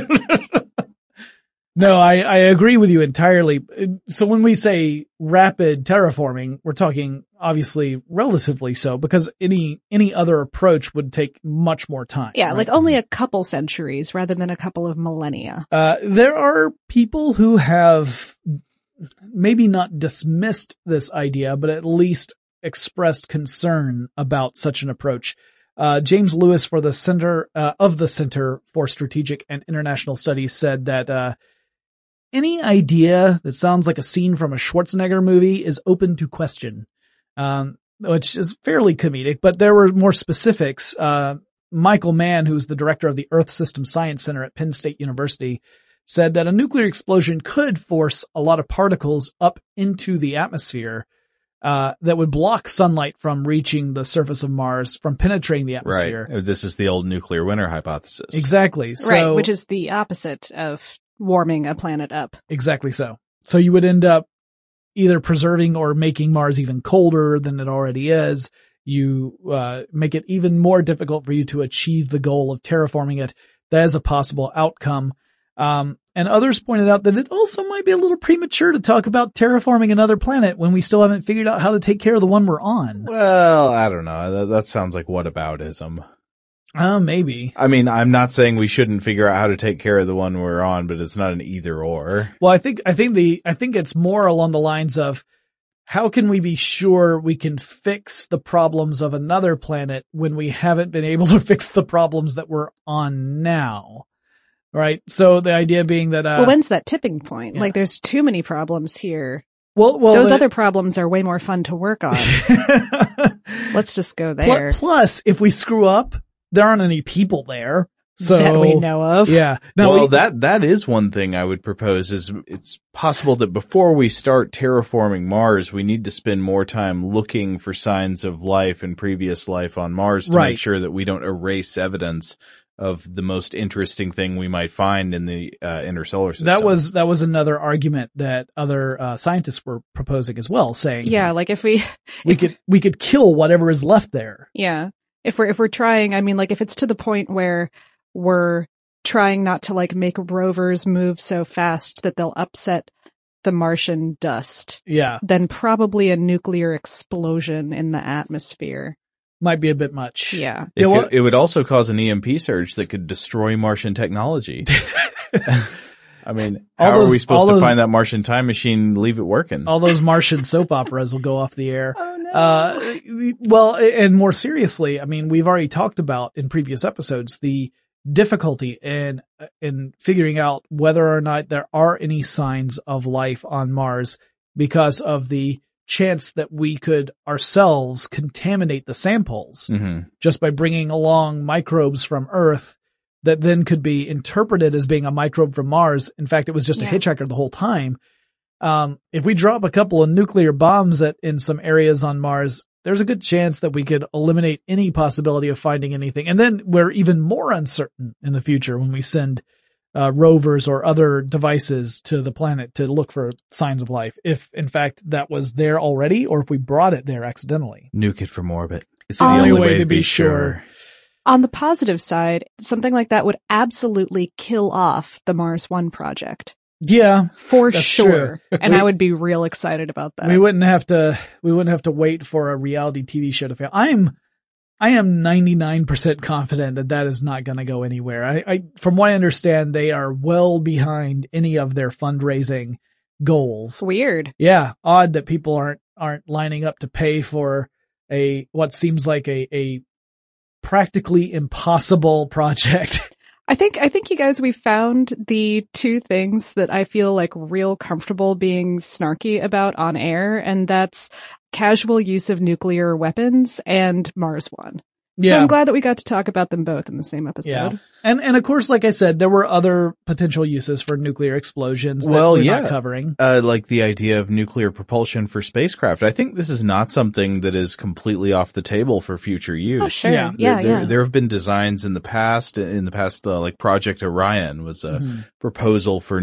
No, I agree with you entirely. So when we say rapid terraforming, we're talking obviously relatively so, because any other approach would take much more time. Yeah, right? like only a couple centuries rather than a couple of millennia. There are people who have maybe not dismissed this idea, but at least expressed concern about such an approach. James Lewis for the Center for Strategic and International Studies said that any idea that sounds like a scene from a Schwarzenegger movie is open to question, which is fairly comedic, but there were more specifics. Michael Mann, who's the director of the Earth System Science Center at Penn State University, said that a nuclear explosion could force a lot of particles up into the atmosphere that would block sunlight from reaching the surface of Mars, from penetrating the atmosphere. Right. This is the old nuclear winter hypothesis. Exactly. So, right, which is the opposite of warming a planet up. Exactly so. So you would end up either preserving or making Mars even colder than it already is. You make it even more difficult for you to achieve the goal of terraforming it. That is a possible outcome. And others pointed out that it also might be a little premature to talk about terraforming another planet when we still haven't figured out how to take care of the one we're on. Well, I don't know. That sounds like whataboutism. Maybe. I mean, I'm not saying we shouldn't figure out how to take care of the one we're on, but it's not an either or. Well, I think it's more along the lines of how can we be sure we can fix the problems of another planet when we haven't been able to fix the problems that we're on now? Right. So the idea being that, when's that tipping point? Yeah. Like there's too many problems here. Well, those other problems are way more fun to work on. Let's just go there. Plus, if we screw up, there aren't any people there. So that we know of. Yeah. No, that is one thing I would propose is it's possible that before we start terraforming Mars, we need to spend more time looking for signs of life and previous life on Mars to make sure that we don't erase evidence of the most interesting thing we might find in the interstellar system. That was another argument that other scientists were proposing as well, saying like if we could kill whatever is left there. Yeah. If we're trying, I mean, like if it's to the point where we're trying not to like make rovers move so fast that they'll upset the Martian dust. Yeah. Then probably a nuclear explosion in the atmosphere might be a bit much. Yeah. It would also cause an EMP surge that could destroy Martian technology. I mean, how are we supposed to find that Martian time machine, leave it working? All those Martian soap operas will go off the air. Oh, no. Well, and more seriously, I mean, we've already talked about in previous episodes the difficulty in figuring out whether or not there are any signs of life on Mars because of the chance that we could ourselves contaminate the samples just by bringing along microbes from Earth that then could be interpreted as being a microbe from Mars. In fact, it was just a hitchhiker the whole time. If we drop a couple of nuclear bombs in some areas on Mars, there's a good chance that we could eliminate any possibility of finding anything. And then we're even more uncertain in the future when we send rovers or other devices to the planet to look for signs of life. If in fact that was there already, or if we brought it there accidentally. Nuke it from orbit. It's the only way to be sure. On the positive side, something like that would absolutely kill off the Mars One project. Yeah, for sure. And I would be real excited about that. We wouldn't have to wait for a reality TV show to fail. I'm I am 99% confident that that is not going to go anywhere. From what I understand, they are well behind any of their fundraising goals. Weird. Yeah. Odd that people aren't lining up to pay for what seems like a practically impossible project. I think you guys, we found the two things that I feel like real comfortable being snarky about on air, and that's casual use of nuclear weapons and Mars One. Yeah. So I'm glad that we got to talk about them both in the same episode. Yeah. And of course, like I said, there were other potential uses for nuclear explosions that we're not covering. Like the idea of nuclear propulsion for spacecraft. I think this is not something that is completely off the table for future use. Oh, sure. Yeah. There have been designs in the past, like Project Orion was a proposal for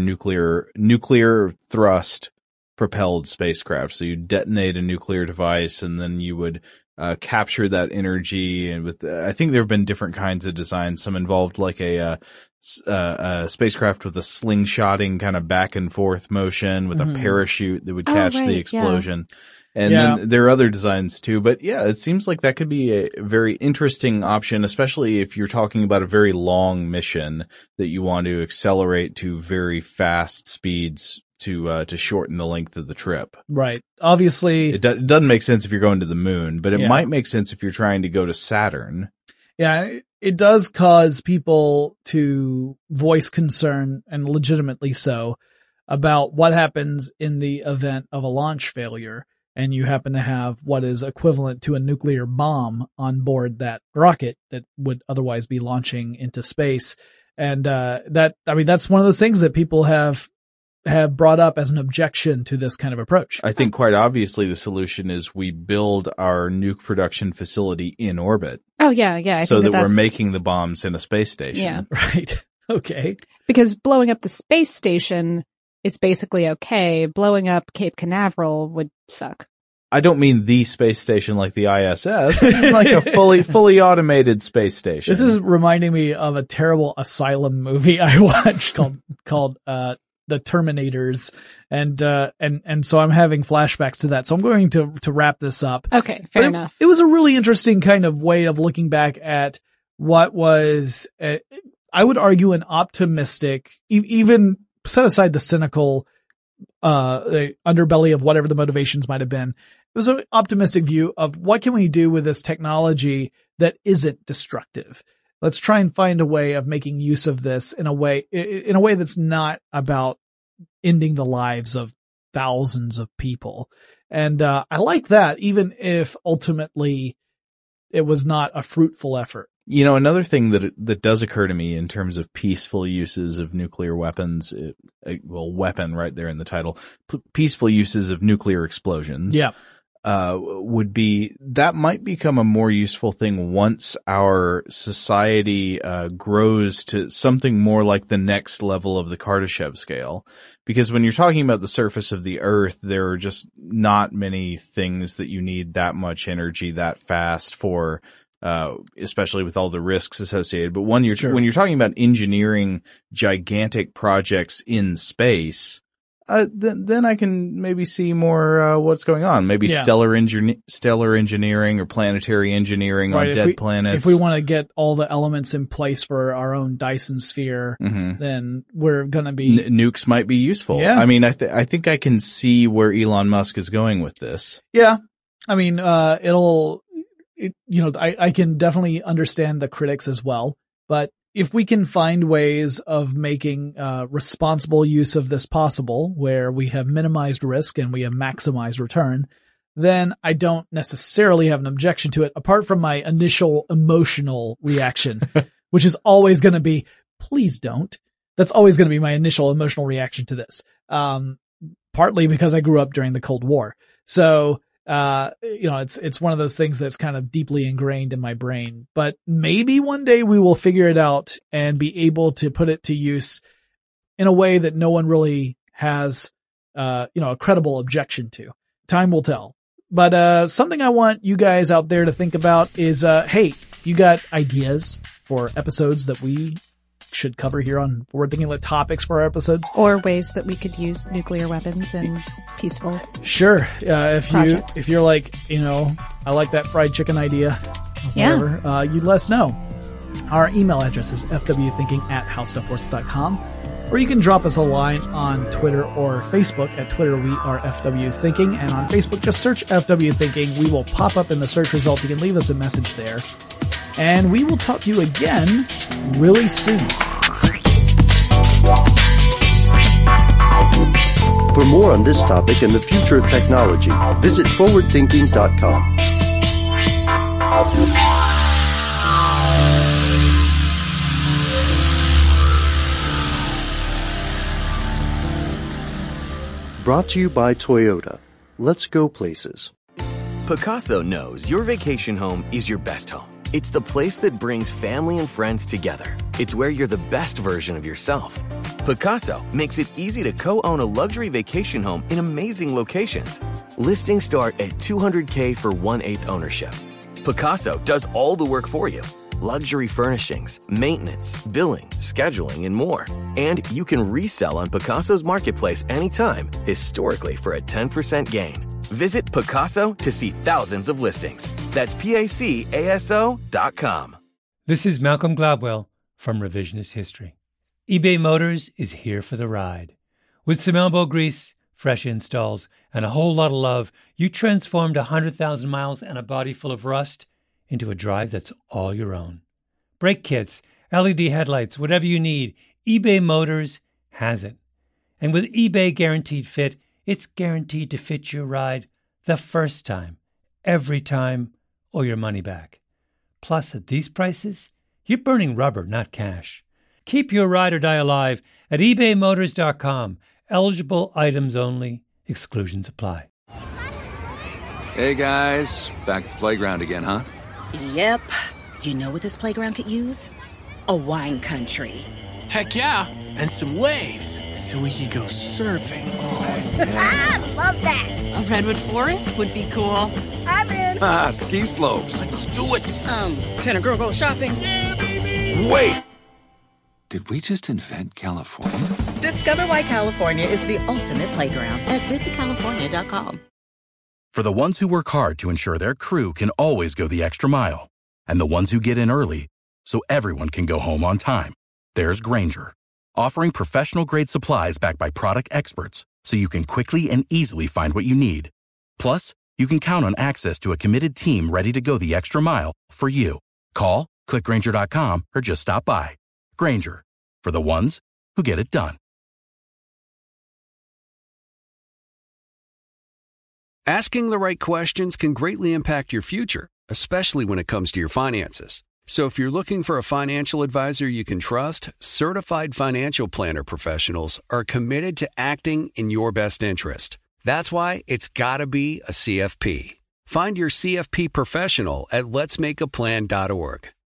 nuclear thrust propelled spacecraft. So you detonate a nuclear device and then you would capture that energy. And I think there have been different kinds of designs. Some involved like a spacecraft with a slingshotting kind of back and forth motion with a parachute that would catch the explosion. Yeah. And then there are other designs too. But yeah, it seems like that could be a very interesting option, especially if you're talking about a very long mission that you want to accelerate to very fast speeds to shorten the length of the trip. Right. Obviously. It doesn't make sense if you're going to the moon, but it might make sense if you're trying to go to Saturn. Yeah, it does cause people to voice concern, and legitimately so, about what happens in the event of a launch failure, and you happen to have what is equivalent to a nuclear bomb on board that rocket that would otherwise be launching into space. And that's one of those things that people have brought up as an objection to this kind of approach. I think quite obviously the solution is we build our nuke production facility in orbit. Oh, yeah. I so think that we're making the bombs in a space station. Yeah. Right. Okay. Because blowing up the space station is basically okay. Blowing up Cape Canaveral would suck. I don't mean the space station like the ISS. I mean like a fully automated space station. This is reminding me of a terrible asylum movie I watched called The Terminators, and so I'm having flashbacks to that. So I'm going to wrap this up. Okay, fair enough. It was a really interesting kind of way of looking back at what was, I would argue, an optimistic, even set aside the cynical, the underbelly of whatever the motivations might have been. It was an optimistic view of what can we do with this technology that isn't destructive. Let's try and find a way of making use of this in a way that's not about ending the lives of thousands of people. And I like that, even if ultimately it was not a fruitful effort. You know, another thing that does occur to me in terms of peaceful uses of nuclear weapons, weapon right there in the title, peaceful uses of nuclear explosions. Yeah. Would be that might become a more useful thing once our society grows to something more like the next level of the Kardashev scale. Because when you're talking about the surface of the Earth, there are just not many things that you need that much energy that fast for, especially with all the risks associated. But when you're talking about engineering gigantic projects in space, then I can maybe see more what's going on. Maybe stellar engineering or planetary engineering on dead planets. If we want to get all the elements in place for our own Dyson sphere, then we're going to be nukes might be useful. Yeah. I mean, I think I can see where Elon Musk is going with this. Yeah, I mean, I can definitely understand the critics as well, but if we can find ways of making responsible use of this possible, where we have minimized risk and we have maximized return, then I don't necessarily have an objection to it, apart from my initial emotional reaction, which is always going to be, please don't. That's always going to be my initial emotional reaction to this. Partly because I grew up during the Cold War. So, it's one of those things that's kind of deeply ingrained in my brain, but maybe one day we will figure it out and be able to put it to use in a way that no one really has, a credible objection to. Time will tell. But, something I want you guys out there to think about is, hey, you got ideas for episodes that we should cover here on Forward Thinking Lit topics for our episodes, or ways that we could use nuclear weapons in peaceful. Sure. If you're like, I like that fried chicken idea, whatever, you let us know. Our email address is fwthinking@howstuffworks.com, or you can drop us a line on Twitter or Facebook. At Twitter, we are FWThinking, and on Facebook, just search FWThinking. We will pop up in the search results. You can leave us a message there, and we will talk to you again really soon. For more on this topic and the future of technology, visit forwardthinking.com. Brought to you by Toyota. Let's go places. Picasso knows your vacation home is your best home. It's the place that brings family and friends together. It's where you're the best version of yourself. Picasso makes it easy to co-own a luxury vacation home in amazing locations. Listings start at $200K for 1/8 ownership. Picasso does all the work for you. Luxury furnishings, maintenance, billing, scheduling, and more. And you can resell on Picasso's marketplace anytime, historically for a 10% gain. Visit Picasso to see thousands of listings. That's PACASO.com. This is Malcolm Gladwell from Revisionist History. eBay Motors is here for the ride. With some elbow grease, fresh installs, and a whole lot of love, you transformed 100,000 miles and a body full of rust into a drive that's all your own. Brake kits, LED headlights, whatever you need, eBay Motors has it. And with eBay Guaranteed Fit, it's guaranteed to fit your ride the first time, every time, or your money back. Plus, at these prices, you're burning rubber, not cash. Keep your ride or die alive at ebaymotors.com. Eligible items only. Exclusions apply. Hey, guys. Back at the playground again, huh? Yep. You know what this playground could use? A wine country. Heck yeah, and some waves so we could go surfing. Oh, yeah. Love that. A redwood forest would be cool. I'm in. Ski slopes. Let's do it. Can a girl go shopping? Yeah, baby. Wait. Did we just invent California? Discover why California is the ultimate playground at visitcalifornia.com. For the ones who work hard to ensure their crew can always go the extra mile, and the ones who get in early so everyone can go home on time, there's Grainger, offering professional-grade supplies backed by product experts so you can quickly and easily find what you need. Plus, you can count on access to a committed team ready to go the extra mile for you. Call, click Grainger.com, or just stop by. Grainger, for the ones who get it done. Asking the right questions can greatly impact your future, especially when it comes to your finances. So if you're looking for a financial advisor you can trust, certified financial planner professionals are committed to acting in your best interest. That's why it's got to be a CFP. Find your CFP professional at letsmakeaplan.org.